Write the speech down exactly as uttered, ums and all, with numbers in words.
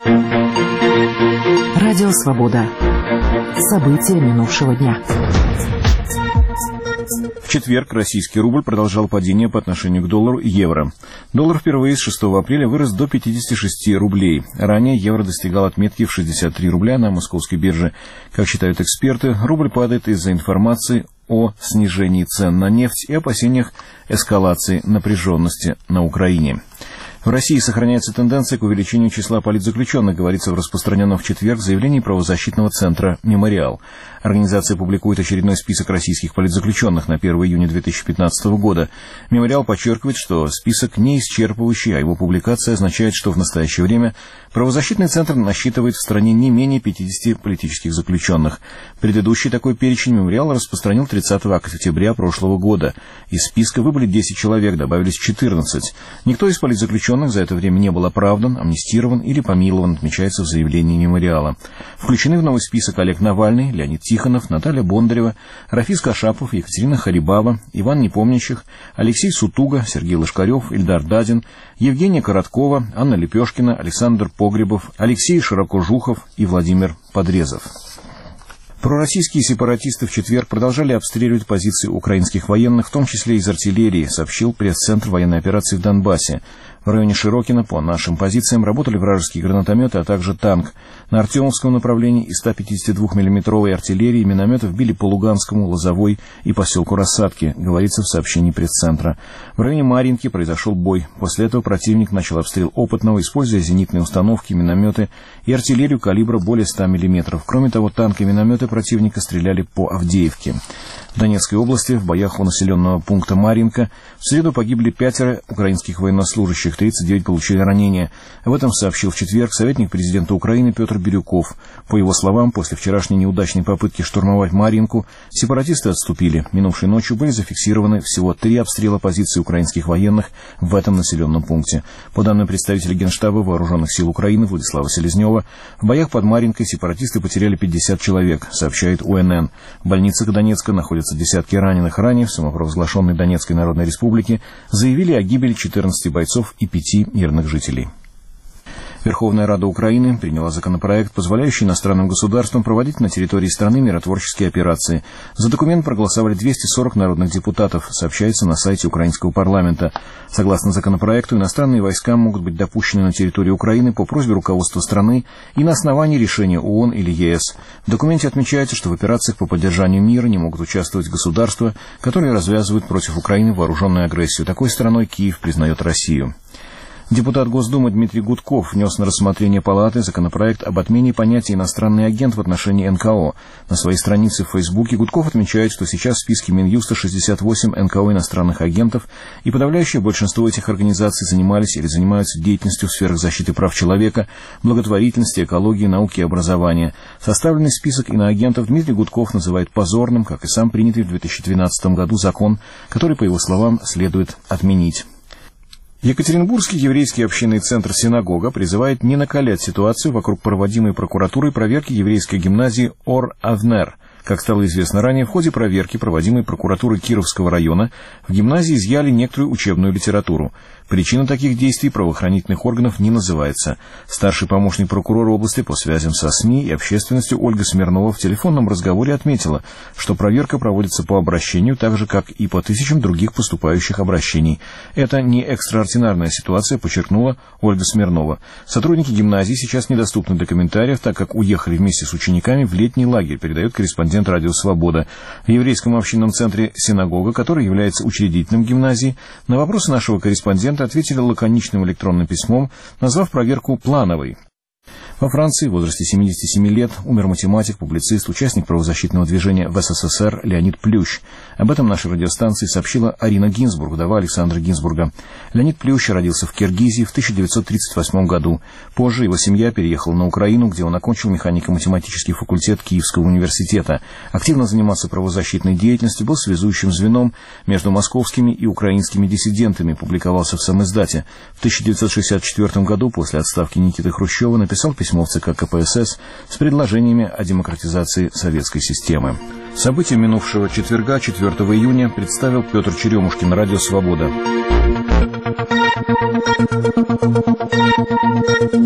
Радио «Свобода». События минувшего дня. В четверг российский рубль продолжал падение по отношению к доллару и евро. Доллар впервые с шестого апреля вырос до пятидесяти шести рублей. Ранее евро достигал отметки в шестьдесят три рубля на московской бирже. Как считают эксперты, рубль падает из-за информации о снижении цен на нефть и опасениях эскалации напряженности на Украине. В России сохраняется тенденция к увеличению числа политзаключенных, говорится в распространенном в четверг заявлении правозащитного центра «Мемориал». Организация публикует очередной список российских политзаключенных на первое июня две тысячи пятнадцатого года. «Мемориал» подчеркивает, что список не исчерпывающий, а его публикация означает, что в настоящее время правозащитный центр насчитывает в стране не менее пятидесяти политических заключенных. Предыдущий такой перечень «Мемориал» распространил тридцатого октября прошлого года. Из списка выбыли десять человек, добавились четырнадцать. Никто из политзаключенных за это время не был оправдан, амнистирован или помилован, отмечается в заявлении «Мемориала». Включены в новый список Олег Навальный, Леонид Тихонов, Наталья Бондарева, Рафис Кашапов, Екатерина Харибава, Иван Непомнящих, Алексей Сутуга, Сергей Лошкарев, Ильдар Дадин, Евгения Короткова, Анна Лепешкина, Александр Погребов, Алексей Широкожухов и Владимир Подрезов. Пророссийские сепаратисты в четверг продолжали обстреливать позиции украинских военных, в том числе из артиллерии, сообщил пресс-центр военной операции в Донбассе. В районе Широкино по нашим позициям работали вражеские гранатометы, а также танк. На Артемовском направлении из ста пятидесяти двух миллиметровой артиллерии и минометов били по Луганскому, Лозовой и поселку Рассадки, говорится в сообщении пресс-центра. В районе Марьинки произошел бой. После этого противник начал обстрел опытного, используя зенитные установки, минометы и артиллерию калибра более ста миллиметров. Кроме того, танки и минометы противника стреляли по Авдеевке. В Донецкой области в боях у населенного пункта Марьинка в среду погибли пятеро украинских военнослужащих, тридцать девять получили ранения. Об этом сообщил в четверг советник президента Украины Петр Бирюков. По его словам, после вчерашней неудачной попытки штурмовать Марьинку, сепаратисты отступили. Минувшей ночью были зафиксированы всего три обстрела позиций украинских военных в этом населенном пункте. По данным представителя Генштаба Вооруженных сил Украины Владислава Селезнева, в боях под Марьинкой сепаратисты потеряли пятьдесят человек, сообщает У Эн Эн. В больницах Донецка находятся десятки раненых. Ранее в самопровозглашенной Донецкой Народной Республике заявили о гибели четырнадцати бойцов и пяти мирных жителей. Верховная Рада Украины приняла законопроект, позволяющий иностранным государствам проводить на территории страны миротворческие операции. За документ проголосовали двести сорок народных депутатов, сообщается на сайте украинского парламента. Согласно законопроекту, иностранные войска могут быть допущены на территорию Украины по просьбе руководства страны и на основании решения О О Н или Е С. В документе отмечается, что в операциях по поддержанию мира не могут участвовать государства, которые развязывают против Украины вооруженную агрессию. Такой стороной Киев признает Россию. Депутат Госдумы Дмитрий Гудков внес на рассмотрение Палаты законопроект об отмене понятия «иностранный агент» в отношении Эн Ка О. На своей странице в Фейсбуке Гудков отмечает, что сейчас в списке Минюста шестьдесят восемь Эн Ка О иностранных агентов, и подавляющее большинство этих организаций занимались или занимаются деятельностью в сферах защиты прав человека, благотворительности, экологии, науки и образования. Составленный список иноагентов Дмитрий Гудков называет позорным, как и сам принятый в две тысячи двенадцатом году закон, который, по его словам, следует отменить. Екатеринбургский еврейский общинный центр «Синагога» призывает не накалять ситуацию вокруг проводимой прокуратурой проверки еврейской гимназии Ор-Авнер. Как стало известно ранее, в ходе проверки, проводимой прокуратурой Кировского района, в гимназии изъяли некоторую учебную литературу. Причина таких действий правоохранительных органов не называется. Старший помощник прокурора области по связям со СМИ и общественностью Ольга Смирнова в телефонном разговоре отметила, что проверка проводится по обращению, так же, как и по тысячам других поступающих обращений. Это не экстраординарная ситуация, подчеркнула Ольга Смирнова. Сотрудники гимназии сейчас недоступны для комментариев, так как уехали вместе с учениками в летний лагерь, передает корреспондент радио «Свобода». В еврейском общинном центре «Синагога», который является учредителем гимназии, на вопросы нашего корреспондента ответили лаконичным электронным письмом, назвав проверку плановой. Во Франции в возрасте семидесяти семи лет умер математик, публицист, участник правозащитного движения в Эс Эс Эс Эр Леонид Плющ. Об этом нашей радиостанции сообщила Арина Гинзбург, вдова Александра Гинзбурга. Леонид Плющ родился в Киргизии в тысяча девятьсот тридцать восьмом году. Позже его семья переехала на Украину, где он окончил механико-математический факультет Киевского университета. Активно занимался правозащитной деятельностью, был связующим звеном между московскими и украинскими диссидентами, публиковался в самиздате. В тысяча девятьсот шестьдесят четвёртом году, после отставки Никиты Хрущева, написал письмо в ЦК Ка Пэ Эс Эс с предложениями о демократизации советской системы. События минувшего четверга, четвёртого июня, представил Петр Черемушкин, радио «Свобода».